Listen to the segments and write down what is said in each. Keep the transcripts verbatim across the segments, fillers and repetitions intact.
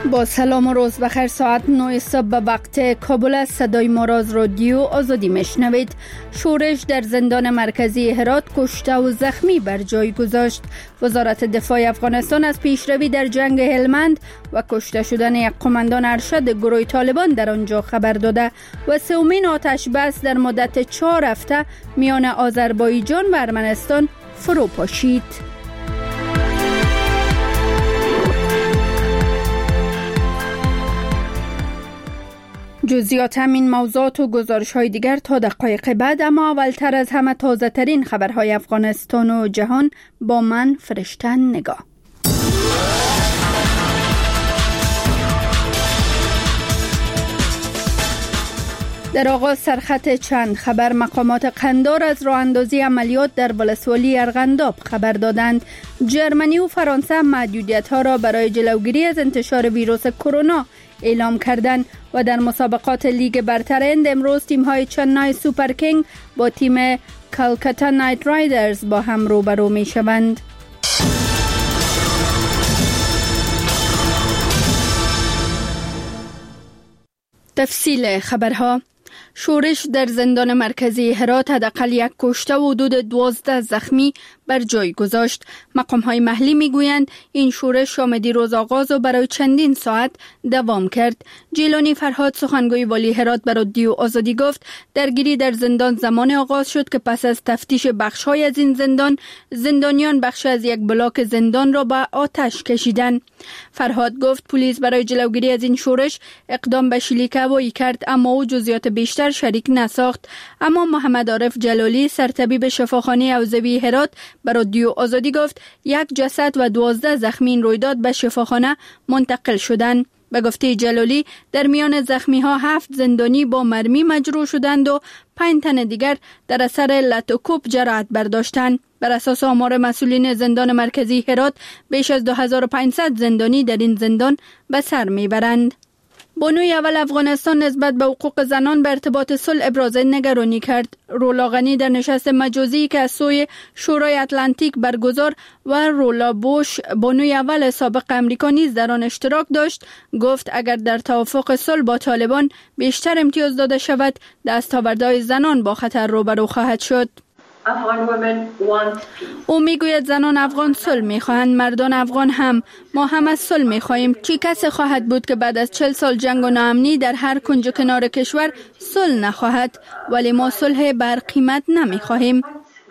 با سلام و روز بخیر. ساعت نه صبح به وقت کابل است. صدای ما را از رادیو آزادی میشنوید. شورش در زندان مرکزی هرات کشته و زخمی بر جای گذاشت. وزارت دفاع افغانستان از پیشروی در جنگ هلمند و کشته شدن یک قماندان ارشد گروه طالبان در آنجا خبر داده و سومین آتش بس در مدت چهار هفته میان آذربایجان و ارمنستان فرو پاشید. جزئیات همین موضوعات و گزارش های دیگر تا دقایق بعد، اما اولتر از همه تازه ترین خبرهای افغانستان و جهان با من فرشته نگاه. در آغاز سرخط چند خبر. مقامات قندار از راه اندازی عملیات در ولسوالی ارغنداب خبر دادند. جرمنی و فرانسه محدودیت ها را برای جلوگیری از انتشار ویروس کرونا اعلام کردند و در مسابقات لیگ برتر هند امروز تیم های چنای سوپر کینگ با تیم کلکتا نایت رایدرز با هم روبرو می شوند. تفصیل خبرها. شورش در زندان مرکزی هرات حداقل یک کشته و حدود دوازده زخمی بر جای گذاشت. مقام‌های محلی میگویند این شورش شام دیروز آغاز و برای چندین ساعت دوام کرد. جیلانی فرهاد سخنگوی والی هرات به رادیو آزادی گفت درگیری در زندان زمان آغاز شد که پس از تفتیش بخش‌های از این زندان، زندانیان بخش از یک بلاک زندان را به آتش کشیدند. فرهاد گفت پلیس برای جلوگیری از این شورش اقدام به شلیک هوایی کرد، اما او جزئیات بیشتر شریک نساخت. اما محمد عارف جلالی سرطبیب شفاخانه حوزوی هرات به رادیو آزادی گفت یک جسد و دوازده زخمی این رویداد به شفاخانه منتقل شدند. به گفته جلالی در میان زخمی ها هفت زندانی با مرمی مجروح شدند و پنج تن دیگر در اثر لت و کوب جراحت برداشتند. بر اساس آمار مسئولین زندان مرکزی هرات بیش از دو هزار و پانصد زندانی در این زندان به سر میبرند. بانوی اول افغانستان نسبت به حقوق زنان به ارتباط صلح ابراز نگرانی کرد. رولا غنی در نشست مجازی که از سوی شورای اتلانتیک برگزار و رولا بوش بانوی اول سابق امریکا نیز در آن اشتراک داشت گفت اگر در توافق صلح با طالبان بیشتر امتیاز داده شود، دستاوردهای زنان با خطر روبرو خواهد شد. او میگوید زنان افغان صلح میخواهند، مردان افغان هم. ما هم از صلح میخواهیم. چی کسی خواهد بود که بعد از چهل سال جنگ و ناامنی در هر کنج و کنار کشور صلح نخواهد؟ ولی ما صلح بر قیمت نمیخواهیم.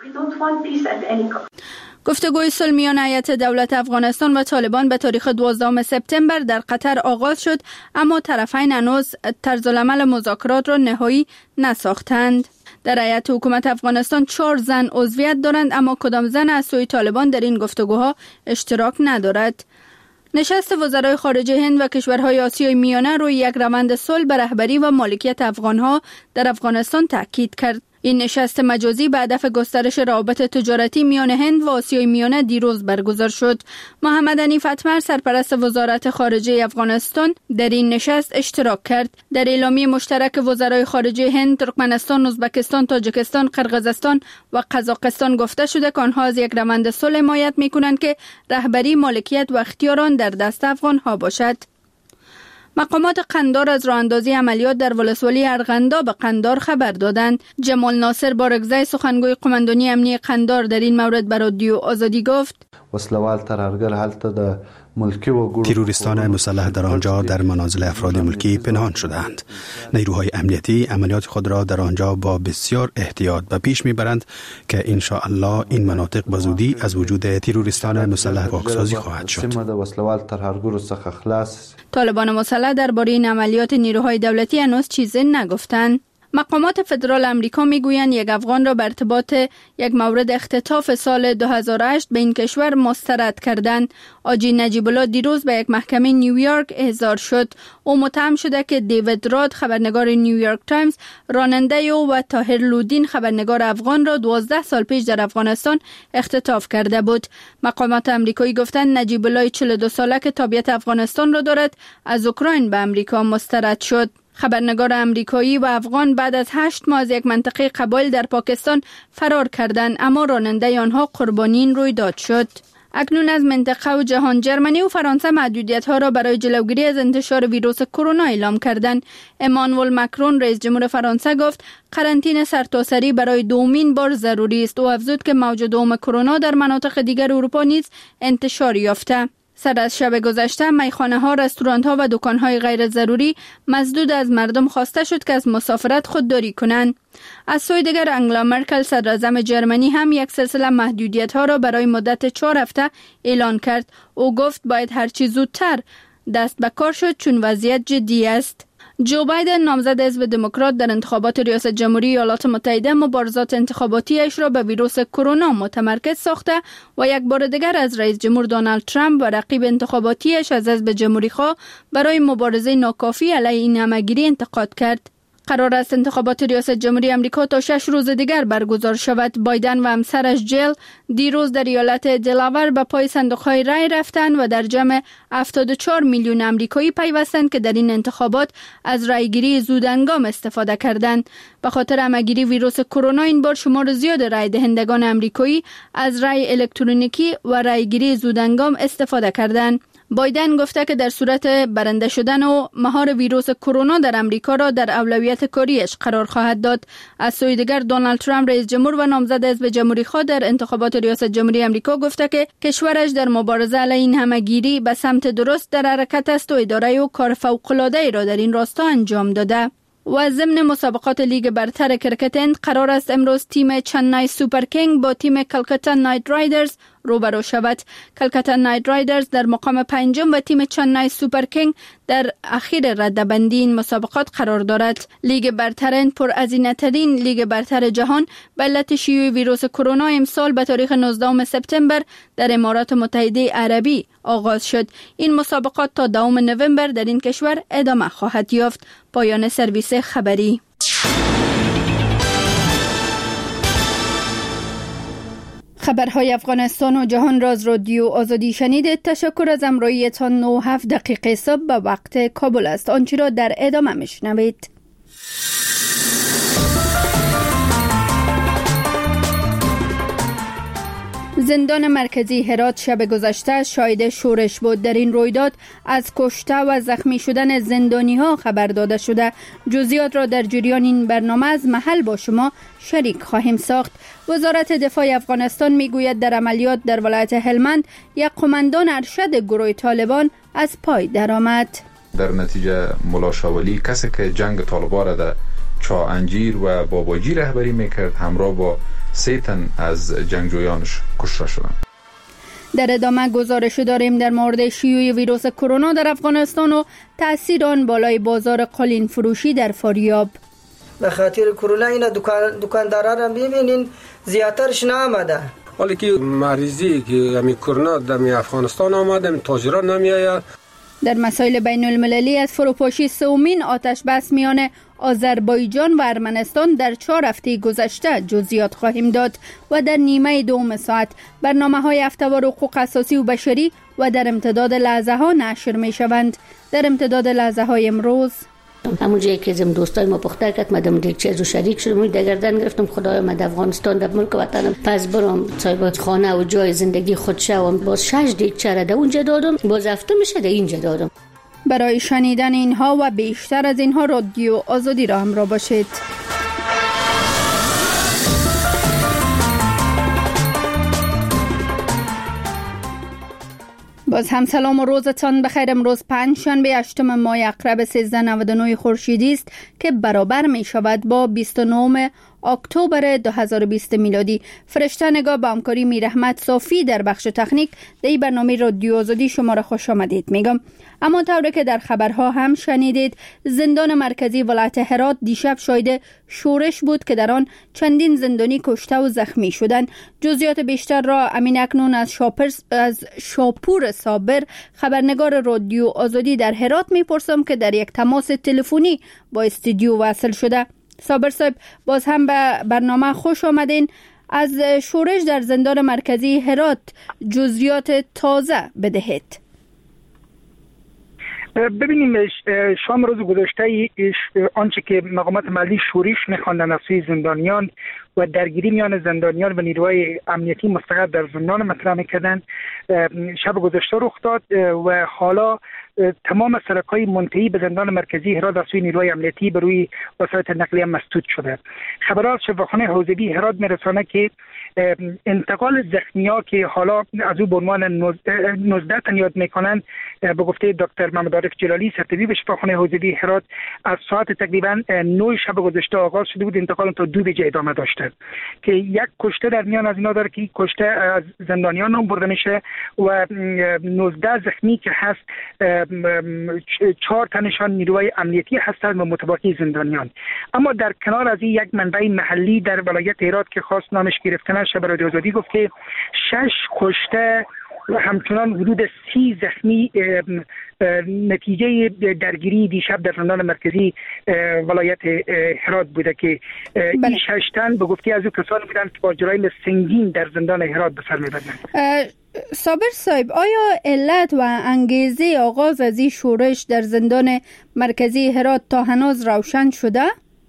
گفتگوی صلح میان هیئت دولت افغانستان و طالبان به تاریخ دوازدهم سپتامبر در قطر آغاز شد، اما طرفین هنوز طرز العمل مذاکرات را نهایی نساختند. در هیئت حکومت افغانستان چهار زن عضویت دارند، اما کدام زن از سوی طالبان در این گفتگوها اشتراک ندارد. نشست وزرای خارجه هند و کشورهای آسیای میانه روی یک روند صلح به رهبری و مالکیت افغانها در افغانستان تاکید کرد. این نشست مجازی به هدف گسترش روابط تجارتی میان هند و آسیای میانه دیروز برگزار شد. محمد حنیف اتمر سرپرست وزارت خارجه افغانستان در این نشست اشتراک کرد. در اعلامیه مشترک وزرای خارجه هند، ترکمنستان، ازبکستان، تاجیکستان، قرقیزستان و قزاقستان گفته شده که آنها از یک روند صلح حمایت می‌کنند که رهبری، مالکیت و اختیاران در دست افغان‌ها باشد. مقامات قندار از راهاندازی عملیات در ولسوالی ارغنداب قندار خبر دادند. جمال ناصر بارگزای سخنگوی قماندانی امنیتی قندار در این مورد به رادیو آزادی گفت وسلوال ترهرگر هلته د ملکی و تروریستان مسلح در آنجا در منازل افراد ملکی پنهان شدند. نیروهای امنیتی عملیات خود را در آنجا با بسیار احتیاط به پیش میبرند که ان شاء الله این مناطق به زودی از وجود تروریستان مسلح پاکسازی خواهد شد. طالبان مسلح درباره این عملیات نیروهای دولتی هنوز چیزی نگفتند. مقامات فدرال امریکا میگویند یک افغان را به ارتباط یک مورد اختطاف سال دو هزار و هشت به این کشور مسترد کردند. آجی نجیب الله دیروز به یک محکمه نیویورک احضار شد. او متهم شده که دیوید راد خبرنگار نیویورک تایمز، راننده او و طاهر لودین خبرنگار افغان را دوازده سال پیش در افغانستان اختطاف کرده بود. مقامات امریکایی گفتند نجیب الله چهل و دو ساله که تابعیت افغانستان را دارد از اوکراین به امریکا مسترد شد. خبرنگار امریکایی و افغان بعد از هشت ماه از یک منطقه قبایل در پاکستان فرار کردند، اما راننده آنها قربانی این رویداد شد. اکنون از منطقه و جهان جرمنی و فرانسه محدودیت‌ها را برای جلوگیری از انتشار ویروس کرونا اعلام کردند. امانوئل مکرون رئیس جمهور فرانسه گفت قرنطینه سرتاسری برای دومین بار ضروری است و افزود که موج دوم کرونا در مناطق دیگر اروپا نیز انتشار یافته. سر از شب گذشته میخانه‌ها، رستوران‌ها و دکان‌های غیر ضروری مسدود از مردم خواسته شد که از مسافرت خودداری کنند. از سوی دیگر انگلا مرکل صدراعظم جرمنی هم یک سلسله محدودیت‌ها را برای مدت چهار هفته اعلان کرد. او گفت باید هرچی زودتر دست به کار شد چون وضعیت جدی است. جو بایدن نامزد حزب دموکرات در انتخابات ریاست جمهوری ایالات متحده مبارزات انتخاباتیش را به ویروس کرونا متمرکز ساخته و یک بار دیگر از رئیس جمهور دونالد ترامپ و رقیب انتخاباتیش از حزب جمهوری خواه برای مبارزه ناکافی علیه این همه‌گیری انتقاد کرد. قرار است انتخابات ریاست جمهوری آمریکا تا شش روز دیگر برگزار شود. بایدن و همسرش جیل دیروز در ایالت دلاور به پای صندوق‌های رای رفتند و در جمع هفتاد و چهار میلیون آمریکایی پیوستند که در این انتخابات از رایگیری زودهنگام استفاده کردند. به خاطر همه‌گیری ویروس کرونا این بار شمار زیاد رای دهندگان آمریکایی از رای الکترونیکی و رایگیری زودهنگام استفاده کردند. بایدن گفته که در صورت برنده شدن و مهار ویروس کرونا در امریکا را در اولویت کاریش قرار خواهد داد. از سوی دیگر دونالد ترامپ رئیس جمهور و نامزد حزب جمهوری خواه در انتخابات ریاست جمهوری امریکا گفته که کشورش در مبارزه علیه این همه‌گیری به سمت درست در حرکت است و اداره و کار فوق‌العاده‌ای را در این راستا انجام داده. و ضمن مسابقات لیگ برتر کرکت هند قرار است امروز تیم چنای سوپر کینگ با تیم کلکتا نایت رایدرز روبرو شود. کلکتا نایت رایدرز در مقام پنجم و تیم چنای سوپر کینگ در اخیر رده‌بندی این مسابقات قرار دارد. لیگ برتر هند پرهزینه‌ترین لیگ برتر جهان به علت شیوع ویروس کرونا امسال به تاریخ نوزدهم سپتامبر در امارات متحده عربی آغاز شد. این مسابقات تا دوم نوامبر در این کشور ادامه خواهد یافت. پایان سرویس خبری. خبرهای افغانستان و جهان را از رادیو آزادی شنیدید. تشکر از همراهیتان. نه و هفت دقیقه صبح به وقت کابل است. آنچه را در ادامه میشنوید. زندان مرکزی هرات شب گذشته شاهد شورش بود. در این رویداد از کشته و زخمی شدن زندانی ها خبر داده شده. جزئیات را در جریان این برنامه از محل با شما شریک خواهیم ساخت. وزارت دفاع افغانستان میگوید در عملیات در ولایت هلمند یک قماندان ارشد گروه طالبان از پای درآمد. در نتیجه ملا شاولی کسی که جنگ طالبان را در چا انجیر و باباجی رهبری میکرد همراه با سه تن از جنگجویانش کشته شدند. در ادامه گزارش داریم در مورد شیوع ویروس کرونا در افغانستان و تاثیر آن بالای بازار قالین فروشی در فاریاب. به خاطر کرونا اینا دکان دکاندارا را ببینین زیاترش نامده. ولی که مریضی که همین کرونا در افغانستان آمده تاجران نمیآید. در مسائل بین المللی از فروپاشی سومین آتش بس میان آذربایجان و ارمنستان در چهار هفته گذشته جزئیات خواهیم داد و در نیمه دوم ساعت برنامه‌های هفته‌وار حقوق اساسی و بشری و در امتداد لحظه ها نشر می شوند. در امتداد لحظه های امروز همون جایی که زم دوستای ما پخته کرد مدام دیگه چیزو شریک شدم دگردن گرفتم خدایا من افغانستان در ملک وطنم پس برام صاحب خانه و جای زندگی خود شوم باز شش دیگ چره ده اونجا دادم باز هفته میشه ده اینجا دادم. برای شنیدن اینها و بیشتر از اینها رادیو آزادی را همراه باشید. باز هم سلام و روزتان بخیر. امروز پنج شنبه هشتم ماه اقرب سیزده نود و نه خورشیدی است که برابر می شود با بیست و نه اکتبر دو هزار و بیست میلادی. فرشته نگاه با همکاری میرحمت صافی در بخش تکنیک در این برنامه رادیو آزادی شما را خوش آمدید میگم. اما طوری که در خبرها هم شنیدید زندان مرکزی ولایت هرات دیشب شاهد شورش بود که در آن چندین زندانی کشته و زخمی شدند. جزئیات بیشتر را امین اکنون از شاپر از شاپور صابر خبرنگار رادیو آزادی در هرات میپرسم که در یک تماس تلفنی با استودیو وصل شده. صابر صاحب باز هم به برنامه خوش آمدین. از شورش در زندان مرکزی هرات جزئیات تازه بدهید. ببینیم شام روز گذشته آنچه که مقامات محلی شورش می‌خواندن از سوی زندانیان و درگیری میان زندانیان و نیروهای امنیتی مستقر در زندان مطرح می‌کردند شب گذشته رخ داد و حالا تمام سرک‌های منتهی به زندان مرکزی هرات از سوی نیروهای امنیتی به روی وسایط نقلیه مسدود شده. خبرات شفاخانه حوزوی هرات میرسانه که انتقال زخمی‌ها که حالا از او به عنوان نوزده تن یاد میکنند به گفته دکتر محمد عارف جلالی سرطبیب شفاخانه حوزوی هرات از ساعت تقریبا نه شب گذشته آغاز شده بود، انتقال تا دو بجه ادامه داشته که یک کشته در میان از اینا داره که کشته از زندانیان هم برده میشه و نوزده زخمی که هست چهار تنشان نیروهای امنیتی هستند و متباقی زندانیان. اما در کنار از این یک منبع محلی در ولایت هرات که خاص نامش گرفته نشه برای آزادی گفت که شش کشته و همچنان حدود سی زخمی نتیجه درگیری دیشب در زندان مرکزی ولایت هرات بوده که این شش تن به گفته از او کسانی بودند که با جرایم سنگین در زندان هرات به سر میبردند. صابر صاحب، آیا علت و انگیزه آغاز از این شورش در زندان مرکزی هرات تا هنوز روشن شده؟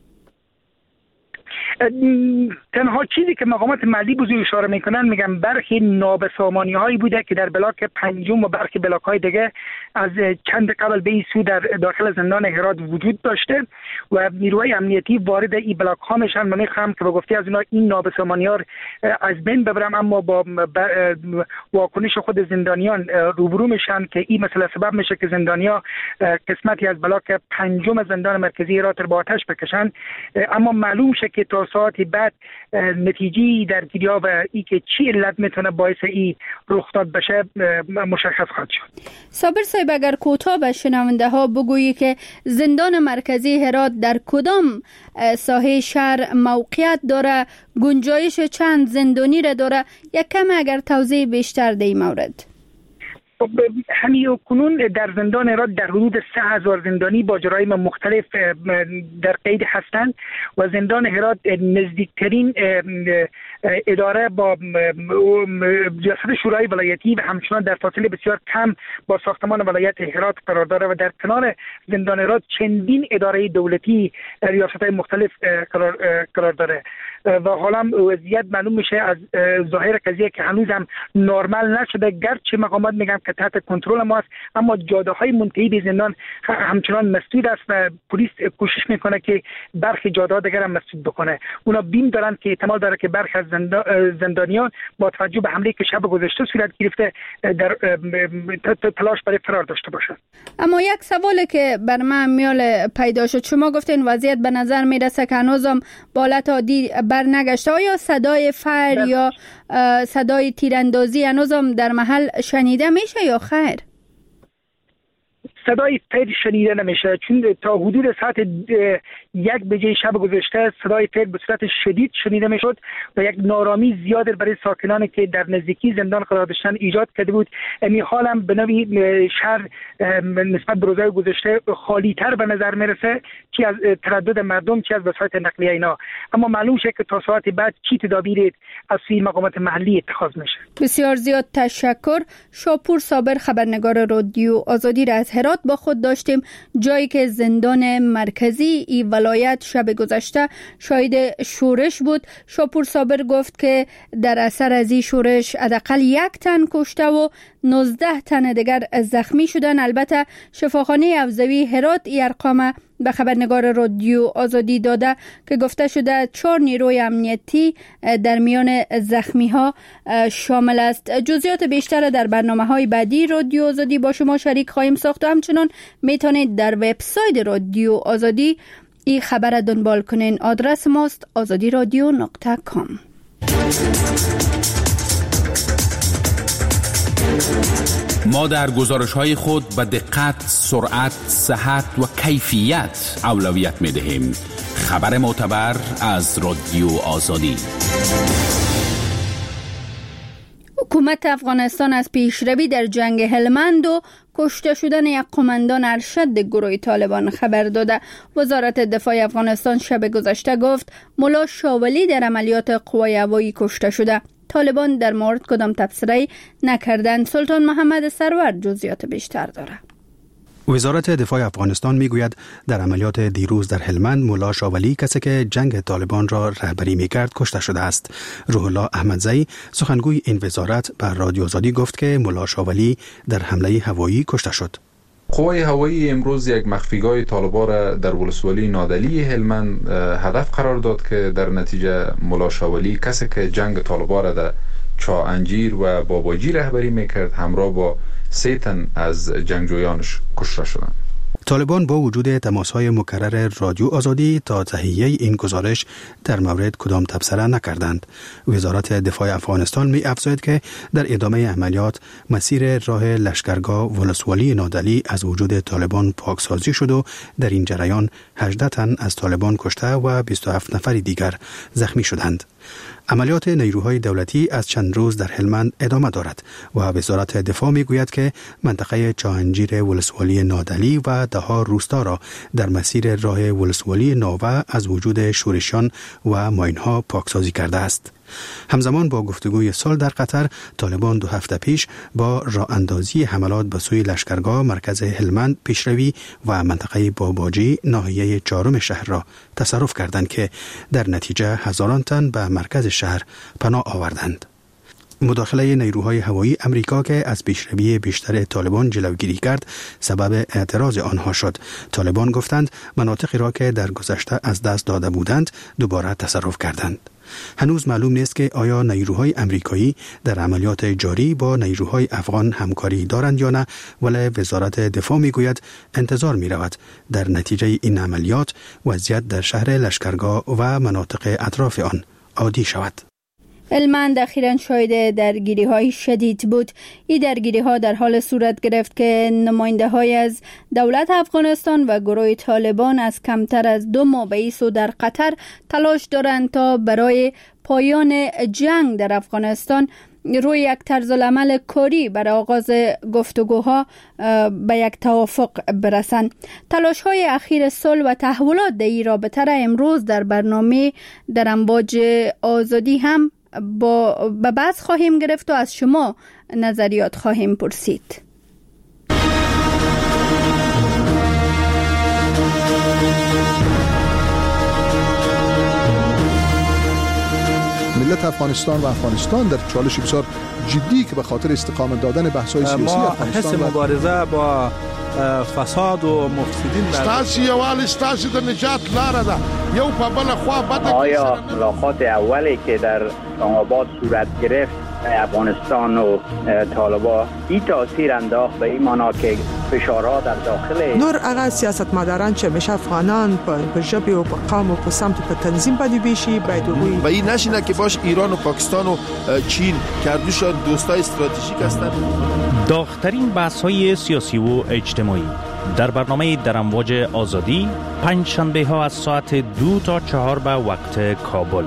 تنها چیزی که مقامات محلی بزرگ اشاره میکنن میگن برخی نابسامانی هایی بوده که در بلاک پنجم و برخی بلاک های دیگه از چند قبل به این سو در داخل زندان هرات وجود داشته و نیروهای امنیتی وارد این بلاک ها میشن. من میخوام که به گفته از اینا این نابسامانی ها از بین ببرم، اما با واکنش خود زندانیان روبرو میشن که این مسئله سبب میشه که زندانیا قسمتی از بلاک پنجم زندان مرکزی هرات رو با آتش بکشن. اما معلوم شه که تا ساعتی بعد نتیجه درگیری‌ها و ای که چی علت میتونه باعث این رخ داد بشه مشخص خواهد شد. صابر صاحب، اگر کوتاه به شنونده ها بگویی که زندان مرکزی هرات در کدام ساحه شهر موقعیت داره، گنجایش چند زندانی را داره، یک کم اگر توضیح بیشتر در این مورد. همین کنون در زندان هرات در حدود سه هزار زندانی با جرایم مختلف در قید هستند و زندان هرات نزدیکترین اداره با ریاست شورای ولایتی و همچنان در فاصله بسیار کم با ساختمان ولایت هرات قرار داره و در کنار زندان هرات چندین اداره دولتی ریاست‌های مختلف قرار قرار داره و حالا وضعیت معلوم میشه از ظاهر قضیه که هنوز هم نرمال نشده، گرچه مقامات میگن که تحت کنترل ماست، اما جاده های منتهی به زندان همچنان مسدود است و پلیس کوشش میکنه که برخی جاده ها دیگر هم مسدود بکنه. اونا بیم دارن که احتمال داره که برخی از زندانیان با توجه به حمله که شب گذشته صورت گرفته در تلاش برای فرار داشته باشند. اما یک سوالی که بر من میال پیدا شد، شما گفتین وضعیت به نظر میرسه که هنوزم به حالت عادی برنگشته. آیا صدای فر یا صدای تیراندازی هنوزم در محل شنیده میشه یا خیر؟ صدای فر شنیده نمیشه، چون تا حدود ساعت یک بجه شب گذشته صدای فر به صورت شدید شنیده میشد و یک نارامی زیاد برای ساکنانی که در نزدیکی زندان قرار داشتن ایجاد کرده بود. این حال هم به نوعی شهر نسبت به روزهای گذشته خالی تر به نظر میرسه، چی از تردد مردم چی از وسایط نقلیه اینا. اما معلوم شه که تا ساعت بعد چی تدابیر از سوی مقامات محلی اتخاذ میشه. بسیار زیاد تشکر. شاپور صابر، خبرنگار رادیو آزادی را از هرات با خود داشتیم، جایی که زندان مرکزی ای ولایت شب گذشته شاهد شورش بود. شاپور صابر گفت که در اثر از این شورش حداقل یک تن کشته و نوزده تن دیگر زخمی شدن. البته شفاخانه حوزوی هرات ای ارقام به خبرنگار رادیو آزادی داده که گفته شده چهار نیروی امنیتی در میان زخمی ها شامل است. جزئیات بیشتر در برنامه‌های بعدی رادیو آزادی با شما شریک خواهیم ساخت و همچنان میتونید در وبسایت رادیو آزادی این خبر دنبال کنین. آدرس ماست آزادی رادیو نقطه کام. ما در گزارش‌های خود به دقت، سرعت، صحت و کیفیت اولویت می‌دهیم. خبر معتبر از رادیو آزادی. حکومت افغانستان از پیشروی در جنگ هلمند و کشته شدن یک قماندان ارشد گروه طالبان خبر داده. وزارت دفاع افغانستان شب گذشته گفت ملا شاولی در عملیات قوای هوایی کشته شده. طالبان در مورد کدام تبصره نکردند. سلطان محمد سرور جزئیات بیشتر داره. وزارت دفاع افغانستان میگوید در عملیات دیروز در هلمند ملا شاولی کسی که جنگ طالبان را رهبری میکرد کشته شده است. روح الله احمدزئی سخنگوی این وزارت به رادیو آزادی گفت که ملا شاولی در حمله هوایی کشته شد. قوای هوایی امروز یک مخفیگاه طالبان را در ولسوالی نادلی هلمند هدف قرار داد که در نتیجه ملا شاولی کسی که جنگ طالبان را در چا انجیر و باباجی رهبری میکرد همراه با سه تن از جنگجویانش کشته شدند. طالبان با وجود تماس‌های مکرر رادیو آزادی تا تهیه این گزارش در مورد کدام تبصره نکردند. وزارت دفاع افغانستان می افزاید که در ادامه عملیات مسیر راه لشکرگاه ولسوالی نادلی از وجود طالبان پاکسازی شد و در این جریان هجده تن از طالبان کشته و بیست و هفت نفر دیگر زخمی شدند. عملیات نیروهای دولتی از چند روز در هلمند ادامه دارد و وزارت دفاع می گوید که منطقه چاهنجیر ولسوالی نادلی و دهها روستا را در مسیر راه ولسوالی ناوه از وجود شورشیان و ماینها پاکسازی کرده است. همزمان با گفتگوی سال در قطر، طالبان دو هفته پیش با راه اندازی حملات به سوی لشکرگاه مرکز هلمند پیشروی و منطقه باباجی ناحیه چهارم شهر را تصرف کردند که در نتیجه هزاران تن به مرکز شهر پناه آوردند. مداخله نیروهای هوایی امریکا که از پیشروی بیشتر طالبان جلوگیری کرد سبب اعتراض آنها شد. طالبان گفتند مناطقی را که در گذشته از دست داده بودند دوباره تصرف کردند. هنوز معلوم نیست که آیا نیروهای امریکایی در عملیات جاری با نیروهای افغان همکاری دارند یا نه، ولی وزارت دفاع میگوید انتظار می رود در نتیجه این عملیات وضعیت در شهر لشکرگاه و مناطق اطراف آن عادی شود. هلمند اخیراً شاهد درگیری های شدید بود. این درگیری ها در حال صورت گرفت که نماینده های از دولت افغانستان و گروه طالبان از کمتر از دو ماه به این سو در قطر تلاش دارند تا برای پایان جنگ در افغانستان روی یک طرز العمل کاری برای آغاز گفتگوها به یک توافق برسند. تلاش های اخیر صلح و تحولات در این رابطه را امروز در برنامه در امواج آزادی هم با به بحث خواهیم گرفت و از شما نظریات خواهیم پرسید. ملت افغانستان و افغانستان در چالش بسیار جدی که به خاطر استقامت دادن بحث‌های سیاسی افغانستان حس مبارزه با فساد و مفسدین ستاسي یوال ستاسي د نجات لاره ده یو په بل خوا بده. آیا ملاقات اولی که در اسلام آباد صورت گرفت افغانستان و طالبان این تاثیر انداخت به این معنا که فشارها در داخل نور هغه سیاستمداران چې مشه افغانان په ژبه او په قوم او په سمت په تنظیم باندې بشي باید وي و این نشینه که باش ایران و پاکستان و چین کردوشان دوستای استراتژیک هستند. داغ‌ترین بحث‌های سیاسی و اجتماعی در برنامه در امواج آزادی پنج شنبه ها از ساعت دو تا چهار به وقت کابل.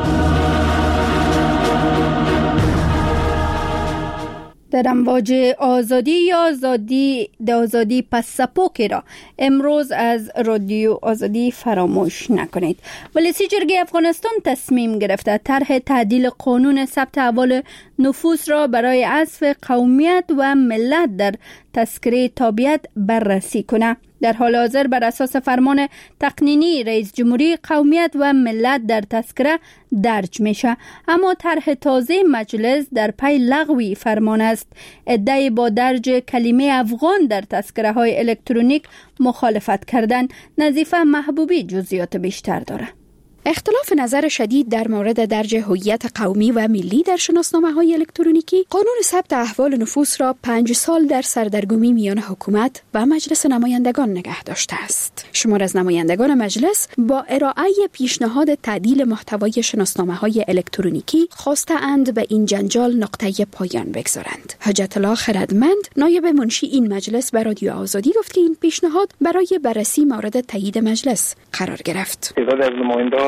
در امواج آزادی یا آزادی د آزادی پس سپوکی را امروز از رادیو آزادی فراموش نکنید. ولسی جرگه افغانستان تصمیم گرفته طرح تعدیل قانون ثبت احوال نفوس را برای حذف قومیت و ملت در تذکره تابعیت بررسی کنه. در حال حاضر بر اساس فرمان تقنینی رئیس جمهوری قومیت و ملت در تذکره درج میشه، اما طرح تازه مجلس در پی لغوی فرمان است. ادعای با درج کلمه افغان در تذکره های الکترونیک مخالفت کردن. نظیفه محبوبی جزئیات بیشتر داره. اختلاف نظر شدید در مورد درج هویت قومی و ملی در شناسنامه‌های الکترونیکی قانون ثبت احوال نفوس را پنج سال در سردرگمی میان حکومت و مجلس نمایندگان نگه داشته است. شمار از نمایندگان مجلس با ارائه پیشنهاد تعدیل محتوای شناسنامه‌های الکترونیکی خواسته‌اند به این جنجال نقطه پایان بگذارند. حجت الله خردمند نایب منشی این مجلس به رادیو آزادی گفت که این پیشنهاد برای بررسی مورد تایید مجلس قرار گرفت. تعداد از نمایندگان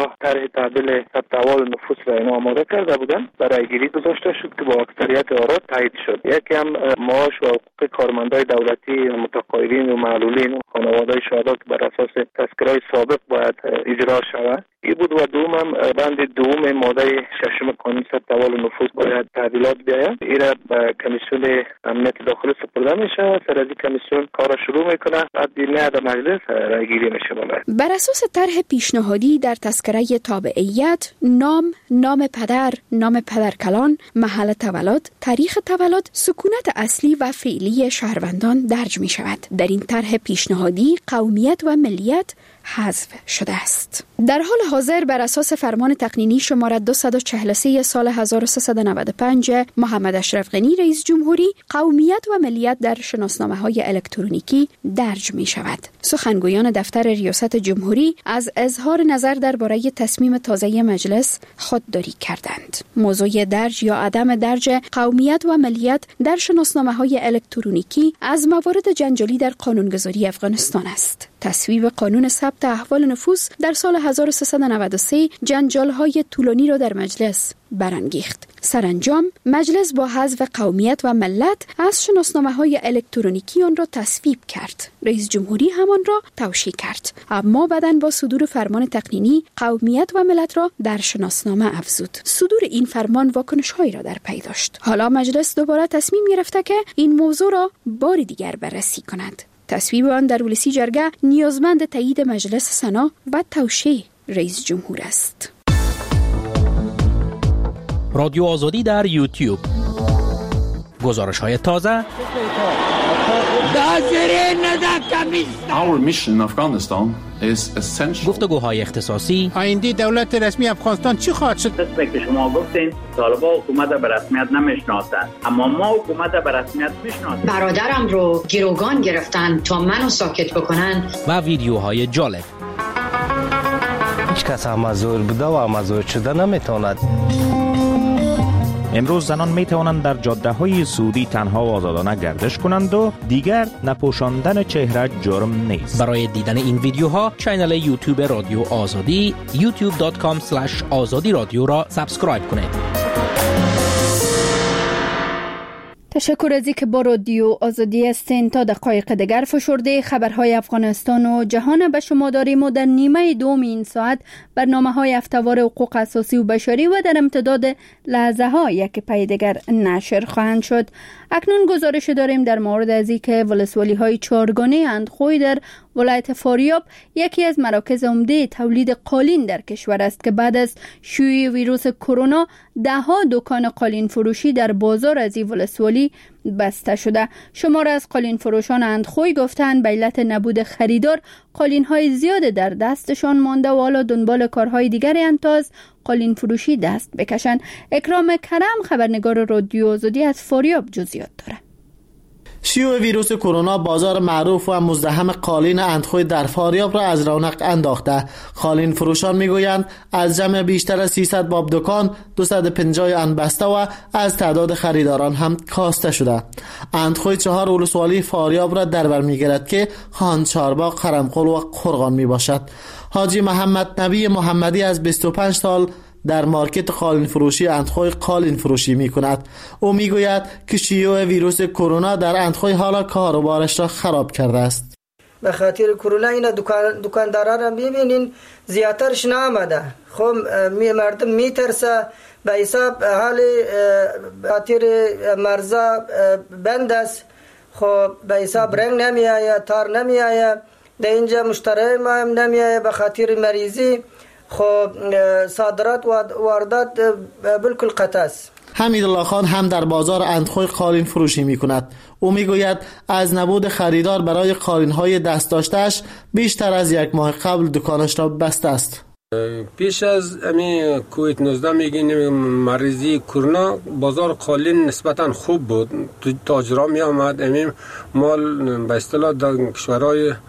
شورا طرح تعدیل ثبت احوال نفوس را اینا آماده کرده بودن، برای گیری گذاشته شد که با اکثریت آرا تایید شد. یکی هم معاش و حقوق کارمندای دولتی و متقاعدین و معلولین و خانواده‌های شهدا که بر اساس تذکره‌های سابق باید اجرا شود این بود. و دوم هم بند دوم ماده ششم قانون ثبت احوال نفوس باید تعدیلات بیاید. این را به کمیسیون امنیت داخلی سپرده میشه، سر از این کمیسیون کار شروع میکنه، بعد نه در مجلس رای گیری میشه. بر اساس طرح پیشنهادی در تذکره تابعیت، نام، نام پدر، نام پدرکلان، محل تولد، تاریخ تولد، سکونت اصلی و فعلی شهروندان درج می شود. در این طرح پیشنهادی قومیت و ملیت حذف شده است. در حال حاضر بر اساس فرمان تقنینی شماره دویست و چهل و سه سال هزار و سیصد و نود و پنج محمد اشرف غنی رئیس جمهوری، قومیت و ملیت در شناسنامه‌های الکترونیکی درج می شود. سخنگویان دفتر ریاست جمهوری از اظهار نظر درباره تصمیم تازه مجلس خودداری کردند. موضوع درج یا عدم درج قومیت و ملیت در شناسنامه‌های الکترونیکی از موارد جنجالی در قانونگذاری افغانستان است. تصویب قانون ثبت احوال نفوس در سال هزار و سیصد و نود و سه جنجال‌های طولانی را در مجلس برانگیخت. سرانجام مجلس با حذف قومیت و ملت از شناسنامه‌های الکترونیکی آن را تصویب کرد. رئیس جمهوری همان را توشیح کرد، اما بعداً با صدور فرمان تقنینی قومیت و ملت را در شناسنامه افزود. صدور این فرمان واکنش‌هایی را در پی داشت. حالا مجلس دوباره تصمیم گرفته که این موضوع را بار دیگر بررسی کند. تصویب آن در ولسی جرگه نیازمند تایید مجلس سنا و توشیح رئیس جمهور است. رادیو آزادی در یوتیوب. گزارش های تازه. Our mission in Afghanistan is essential. گفتگوهای اختصاصی. آینده دولت رسمی افغانستان چی خواهد شد؟ طبق که شما گفتین طالبان حکومت به رسمیت نمیشناسند، اما ما حکومت به رسمیت میشناسیم. برادرم رو گروگان گرفتن تا منو ساکت بکنن. و ویدیوهای جالب. هیچ کس هم مزور بوده و مزور شده نمیتواند. امروز زنان می توانند در جاده های سعودی تنها و آزادانه گردش کنند و دیگر نپوشاندن چهره جرم نیست. برای دیدن این ویدیوها چینل یوتیوب رادیو آزادی یوتیوب دات کام اسلش آزادی رادیو را سابسکرایب کنید. تشکر از اینکه با رادیو آزادی هستین. تا دقایق دیگر فشرده خبرهای افغانستان و جهان به شما داریم و در نیمه دوم این ساعت برنامه‌های هفته‌وار حقوق اساسی و بشری و در امتداد لحظه ها یک پی دیگر نشر خواهند شد. اکنون گزارش داریم در مورد از اینکه ولسوالی های چهارگانه اندخوی در ولایت فاریاب یکی از مراکز عمده تولید قالین در کشور است که بعد از شیوع ویروس کرونا ده ها دکان قالین فروشی در بازار از این ولسوالی بسته شده. شمار از قالین فروشان اندخوی گفتند به علت نبود خریدار قالین های زیاد در دستشان مانده و حالا دنبال کارهای دیگری اند تا از قالین فروشی دست بکشند. اکرام کرم خبرنگار رادیو آزادی از فاریاب جزئیات داره. شیوع ویروس کرونا بازار معروف و مزدحم قالین اندخوی در فاریاب را از رونق انداخته. قالین فروشان میگویند از جمع بیشتر از سیصد باب دکان دویست و پنجاه آن بسته و از تعداد خریداران هم کاسته شده. اندخوی چهار ولسوالی فاریاب را در بر میگیرد که خان چارباغ، قرمقل و قرغان می باشد. حاجی محمد نبی محمدی از بیست و پنج سال در مارکت قالین فروشی اندخوی قالین فروشی می کند. او می گوید که شیوع ویروس کرونا در اندخوی حالا کاروبارش را خراب کرده است. به خاطر کرونا این دکان دکاندارا را ببینین زیاترش نامده. خب می مردم می ترسه به حساب حال خاطر مرزا بند است. خب به حساب رنگ نمی آید، تار نمی آید، در اینجا مشتری ما هم نمی آید به خاطر مریضی. خب صادرات و واردات بالکل قطع است. حمیدالله خان هم در بازار اندخوی قالین فروشی می کند. او می گوید از نبود خریدار برای قالین های دست داشتهش بیشتر از یک ماه قبل دکانش را بسته است. پیش از امی کووید نوزده میگین مریضی کرونا بازار قالین نسبتا خوب بود. تاجرا می آمد، امی مال به اصطلاح در کشورهای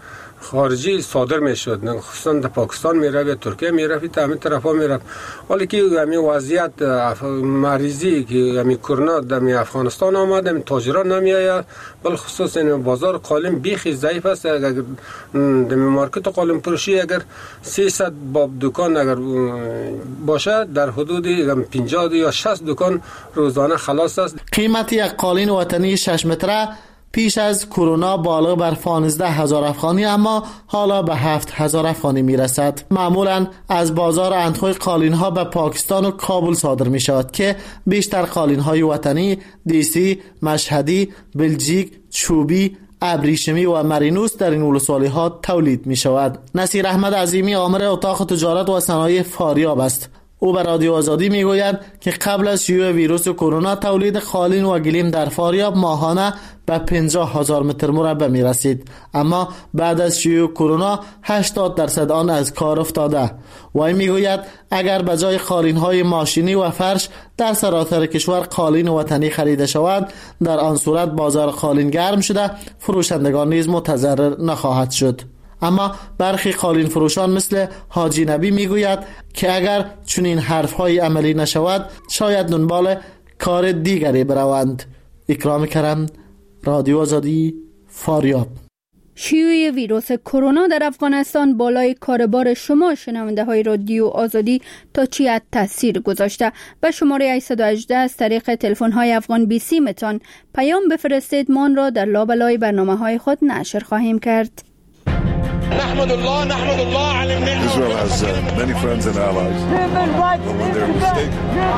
خارجی صادر میشد، خصوصا در پاکستان میره یا ترکیه میره تا همین طرفا میره. ولی که همین وضعیت مریضی که همین کرونا در افغانستان آمد، همین تاجران نمیآید، بل خصوص این بازار قالین بیخی ضعیف است. اگر در مارکت قالین فروشی اگر سیصد باب دکان اگر باشه، در حدود پنجاه یا شصت دکان روزانه خلاص است. قیمت یک قالین وطنی شش متره پیش از کرونا بالغ بر پانزده هزار افغانی، اما حالا به هفت هزار افغانی میرسد. معمولا از بازار اندخوی قالین ها به پاکستان و کابل صادر می شود که بیشتر قالین های وطنی دیسی، مشهدی، بلژیک، چوبی، ابریشمی و مرینوس در این ولسوالی ها تولید می شود. نصیر احمد عظیمی آمر اتاق تجارت و صنایع فاریاب است. او به رادیو آزادی میگوید که قبل از شیوع ویروس کرونا تولید قالین و گلیم در فاریاب ماهانه به پنجاه هزار متر مربع می رسید، اما بعد از شیوع کرونا هشتاد درصد آن از کار افتاده. وی میگوید اگر به جای قالین های ماشینی و فرش در سراسر کشور قالین وطنی خریده شود، در آن صورت بازار قالین گرم شده، فروشندگان نیز متضرر نخواهد شد. اما برخی قالین فروشان مثل حاجی نبی میگوید که اگر چنین حرفهای عملی نشود، شاید دنبال کار دیگری بروند. اکرام کرم، رادیو آزادی، فاریاب. شیوع ویروس کرونا در افغانستان بالای کاربار شما شنونده های رادیو آزادی تا چی حد تاثیر گذاشته؟ به شماره هشت یک هشت از طریق تلفن های افغان بی سی متان پیام بفرستید، ما آن را در لابلای برنامه های خود نشر خواهیم کرد. نحمد الله نحمد الله على النعمة. Israel has uh, many friends and allies. But when they're mistaken.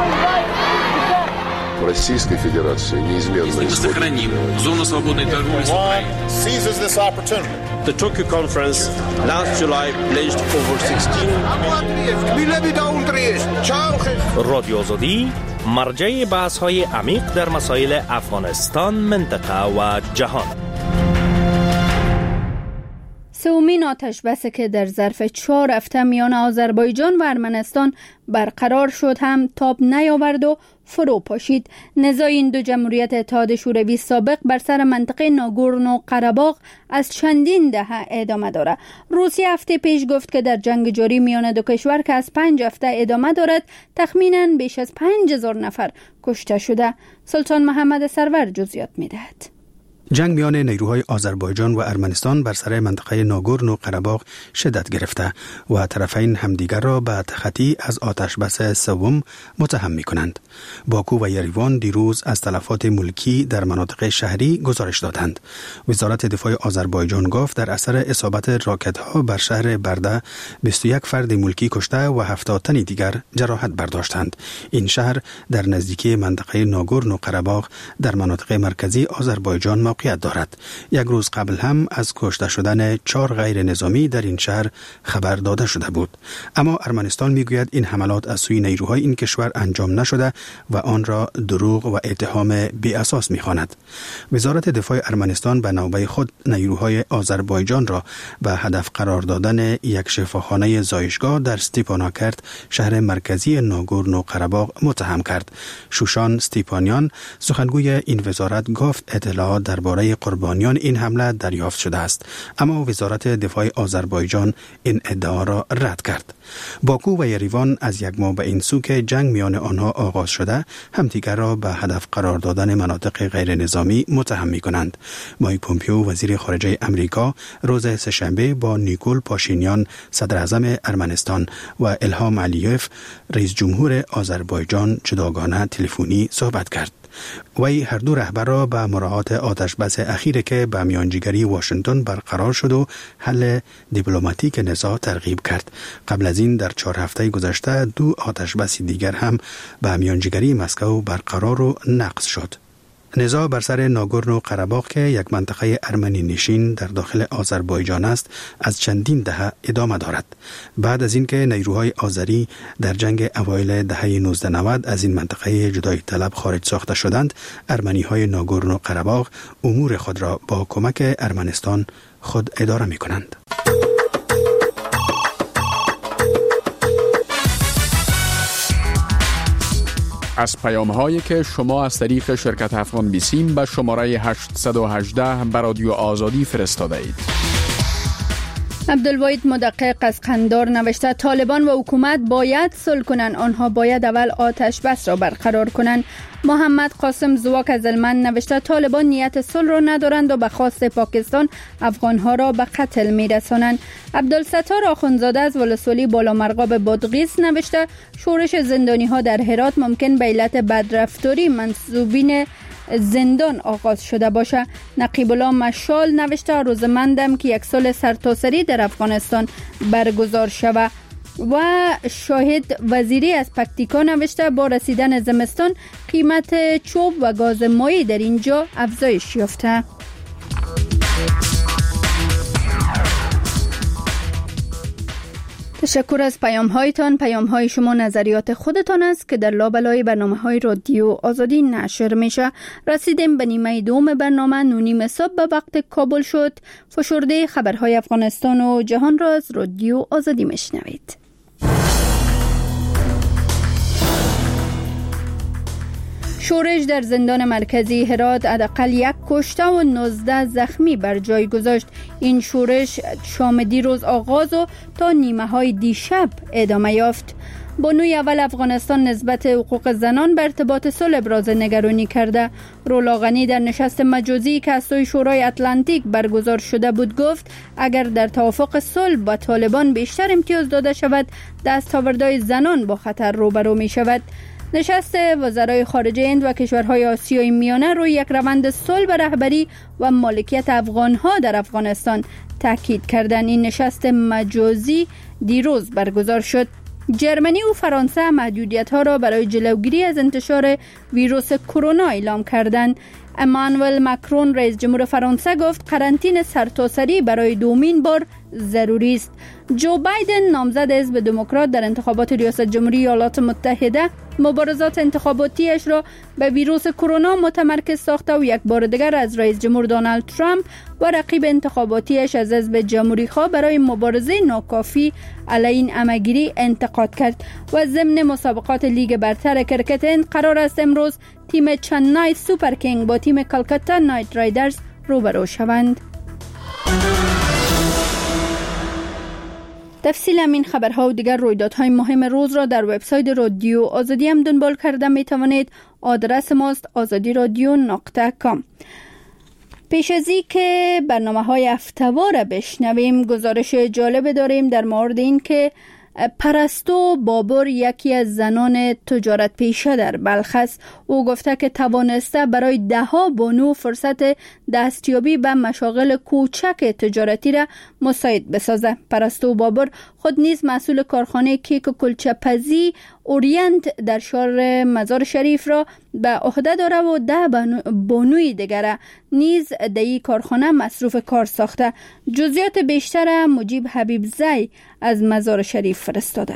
Российской Федерации неизменно исходит. Зона свободной торговли с Украиной. Seizes this opportunity. The Tokyo conference last July pledged over sixteen. رادیو آزادی مرجع بحث های عمیق در مسائل افغانستان، منطقه و جهان. سومین آتش بسی که در ظرف چهار هفته میان آذربایجان و ارمنستان برقرار شد هم تاب نیاورد و فرو پاشید. نزاع این دو جمهوریت اتحاد شوروی سابق بر سر منطقه ناگورنو قره‌باغ از چندین دهه ادامه دارد. روسیه هفته پیش گفت که در جنگ جاری میان دو کشور که از پنج هفته ادامه دارد، تخمیناً بیش از پنج هزار نفر کشته شده. سلطان محمد سرور جزئیات می‌دهد. جنگ میان نیروهای آذربایجان و ارمنستان بر سر منطقه ناگورنو قره‌باغ شدت گرفته و طرفین همدیگر را به تخطی از آتش بس سوم متهم می‌کنند. باکو و یریوان دیروز از تلفات ملکی در مناطق شهری گزارش دادند. وزارت دفاع آذربایجان گفت در اثر اصابت راکت‌ها بر شهر برده بیست و یک فرد ملکی کشته و هفتاد تن دیگر جراحت برداشتند. این شهر در نزدیکی منطقه ناگورنو قره‌باغ در مناطق مرکزی آذربایجان موقعیت دارد. یک روز قبل هم از کشته شدن چهار غیر نظامی در این شهر خبر داده شده بود. اما ارمنستان میگوید این حملات از سوی نیروهای این کشور انجام نشده و آن را دروغ و اتهام بی اساس می‌خواند. وزارت دفاع ارمنستان به نوبه خود نیروهای آذربایجان را به هدف قرار دادن یک شفاخانه زایشگاه در ستیپاناکرت، شهر مرکزی ناگورنو قره‌باغ، متهم کرد. شوشان ستیپانیان، سخنگوی این وزارت، گفت اطلاعات درباره قربانیان این حمله دریافت شده است، اما وزارت دفاع آذربایجان این ادعا را رد کرد. باکو و یریوان از یک ماه به این سو که جنگ میان آنها آغاز شده، همدیگر را به هدف قرار دادن مناطق غیر نظامی متهم می کنند. مایک پومپیو، وزیر خارجه امریکا، روز سه‌شنبه با نیکول پاشینیان، صدر اعظم ارمنستان، و الهام علیف، رئیس جمهور آذربایجان، جداگانه تلفنی صحبت کرد. وی هر دو رهبر را به مراعات آتش بس اخیری که به میانجیگری واشنگتن برقرار شد و حل دیپلماتیک نزاع ترغیب کرد. قبل از این در چهار هفته گذشته دو آتش بس دیگر هم به میانجیگری مسکو برقرار و نقض شد. نزاع بر سر ناگورنو قره‌باغ که یک منطقه ارمنی نشین در داخل آذربایجان است، از چندین دهه ادامه دارد. بعد از اینکه نیروهای آذری در جنگ اوایل دهه نوزده نود از این منطقه جدایی طلب خارج ساخته شدند، ارمنی‌های ناگورنو قره‌باغ امور خود را با کمک ارمنستان خود اداره می‌کنند. از پیام هایی که شما از طریق شرکت افغان بیسیم به شماره هشت یک هشت به رادیو آزادی فرستاده اید. عبدالواحد مدقق از قندار نوشته طالبان و حکومت باید صلح کنند، آنها باید اول آتش بس را برقرار کنند. محمد قاسم زواک از هلمند نوشته طالبان نیت صلح را ندارند و به خواست پاکستان افغانها را به قتل میرسانند. عبدالستار آخوندزاده از ولسوالی بالامرغاب بادغیس نوشته شورش زندانی ها در هرات ممکن به علت بدرفتاری منصوبین زندان آغاز شده باشه. نقیب الله مشال نوشته روزمندم که یک سال سرتاسری در افغانستان برگزار شود. و شاهد وزیری از پکتیکا نوشته با رسیدن زمستان قیمت چوب و گاز مایع در اینجا افزایش یافته. تشکر از پیام هایتان. پیام های شما نظریات خودتان است که در لابلای برنامه های رادیو آزادی نشر میشه. رسیدیم به نیمه دوم برنامه. نونیم صبح به وقت کابل شد. فشرده خبرهای افغانستان و جهان را از رادیو آزادی میشنوید. شورش در زندان مرکزی هرات حداقل یک کشته و نوزده زخمی بر جای گذاشت. این شورش شام دیروز آغاز و تا نیمه های دیشب ادامه یافت. بانوی اول افغانستان نسبت حقوق زنان بر ارتباط صلح ابراز نگرانی کرده. رولا غنی در نشست مجازی که از سوی شورای اتلانتیک برگزار شده بود گفت اگر در توافق صلح با طالبان بیشتر امتیاز داده شود دستاوردهای زنان با خطر روبرو می شود. نشست وزرای خارجه هند و کشورهای آسیای میانه روی یک روند صلح به رهبری و مالکیت افغانها در افغانستان تاکید کردند. این نشست مجازی دیروز برگزار شد. جرمنی و فرانسه محدودیت‌ها را برای جلوگیری از انتشار ویروس کرونا اعلام کردند. امانوئل ماکرون رئیس جمهور فرانسه گفت قرنطینه سرتاسری برای دومین بار ضروری است. جو بایدن نامزد حزب دموکرات در انتخابات ریاست جمهوری ایالات متحده مبارزات انتخاباتیش را به ویروس کرونا متمرکز ساخته و یک بار دیگر از رئیس جمهور دونالد ترامپ و رقیب انتخاباتیش از حزب جمهوری خواه برای مبارزه ناکافی علیه این همه‌گیری انتقاد کرد. و ضمن مسابقات لیگ برتر کرکت هند قرار است امروز تیم چنای سوپر کینگ با تیم کلکتا نایت رایدرز روبرو شوند. تفصیل همین خبرها و دیگر رویدادهای مهم روز را در وبسایت رادیو آزادی هم دنبال کرده می توانید. آدرس ماست آزادی رادیو نقطه کام. پیش از این که برنامه های هفته‌وار بشنویم گزارش جالب داریم در مورد این که پرستو بابر یکی از زنان تجارت پیشه در بلخ است. او گفته که توانسته برای ده ها بانو فرصت دستیابی به مشاغل کوچک تجارتی را مساعد بسازه. پرستو بابر خود نیز مسئول کارخانه کیک و کلچه پزی اورینت در شهر مزار شریف را به عهده داره و ده بانوی دیگر نیز در این کارخانه مصروف کار ساخته. جزئیات بیشتر مجیب حبیب زی از مزار شریف فرستاده.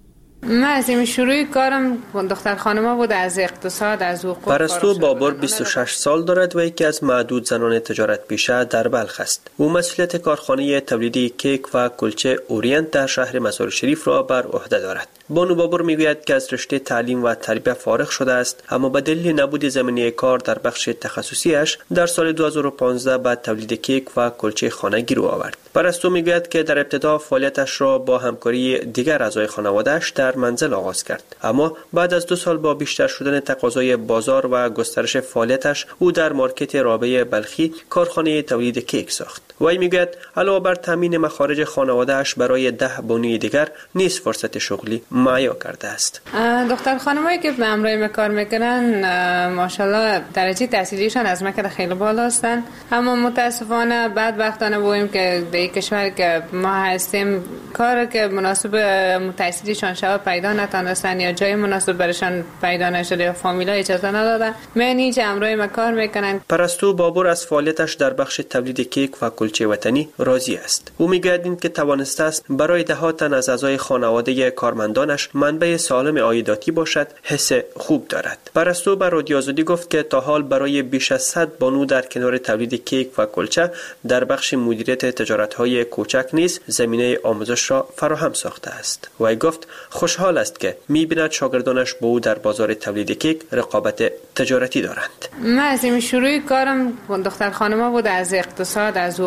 من از این شروع کارم دختر خانما بود از اقتصاد از حقوق. پرستو بابر بیست و شش سال دارد و یکی از معدود زنان تجارت پیشه در بلخ است. او مسئولیت کارخانه تولیدی کیک و کلچه اورینت در شهر مزار شریف را بر عهده دارد. بانو بابر میگوید که از رشته تعلیم و تربیت فارغ شده است، اما به دلیل نبود زمینه کار در بخش تخصصیش در سال دو هزار و پانزده به تولید کیک و کلچه خانگی رو آورد. پرستو میگوید که در ابتدا فعالیتش را با همکاری دیگر اعضای خانواده‌اش در منزل آغاز کرد، اما بعد از دو سال با بیشتر شدن تقاضای بازار و گسترش فعالیتش او در مارکت رابعه بلخی کارخانه تولید کیک ساخت. وی میگوید علاوه بر تامین مخارج خانواده‌اش برای ده بانوی دیگر نیز فرصت شغلی مهیا کرده است. دختر خانمایی که به همراه کار میکنن ماشاءالله درجه تحصیلیشان از مکه خیلی بالا هستند، اما متاسفانه بعد وقتانه بویم که در این کشور که ما هستیم کار که مناسب تحصیلیشان شود پیدا نتونستن یا جای مناسب برشان پیدا نشده یا فامیلا اجازه ندادن. من هیچ همراه ما کار میکنن. پرستو بابر از فعالیتش در بخش تولید کیک و کلچه وطنی راضی است. او میگوید که توانسته است برای ده ها تن از اعضای خانواده کارمندانش منبع سالم عایداتی باشد، حس خوب دارد. پرستو بر رادیو آزادی گفت که تا حال برای بیش از صد بانو در کنار تولید کیک و کلچه در بخش مدیریت تجارت‌های کوچک نیز زمینه آموزش را فراهم ساخته است. وی گفت خوشحال است که می‌بیند شاگردانش با او در بازار تولید کیک رقابت تجارتی دارند. من از این شروع کارم دختر خانما بود از اقتصاد از حقوق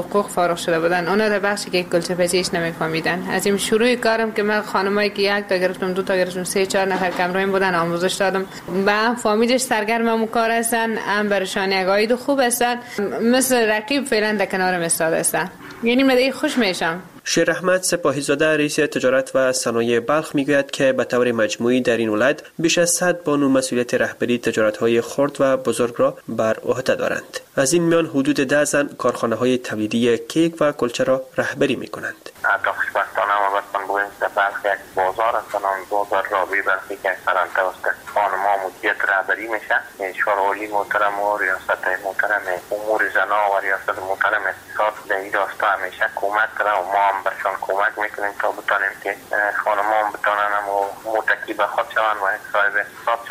حقوق فارغ شده بودن، اونا در بخشی که کلچه پزیش نمیفهمیدن. از این شروع کارم که من خانمایی که یک تا گرفتم، دو تا گرفتم، سه چهار نفر کمرایم بودن آموزش دادم. با هم فامیلش سرگرم هم کار هستن، هم برشان یک عاید خوب هستن، مثل رقیب فعلا در کنارم استاد هستن. یعنی من خوش میشم. شیر احمد سپاهیزاده رئیس تجارت و صنایع بلخ میگوید که به طور مجموعی در این ولایت بیش از صد بانو مسئولیت رهبری تجارت‌های خرد و بزرگ را بر عهده دارند. از این میان حدود ده زن کارخانه‌های تولیدی کیک و کلچه را رهبری می‌کنند. حتی خوشبختانه ما بستن بودیم در بلخ یک بازار هستن، آن بازار رابی بلخی که اکثرا توسط خانم‌ها مدیریت رهبری میشه. شورای محترم و ریاست محترم امور زنا و ریاست محترم اقتصاد در این راستا همیشه کمک کرده و ما هم برشان کمک میکنیم تا بتانیم که خانم‌ها بتانن و متکی به خود شوند و صاحب اقتصاد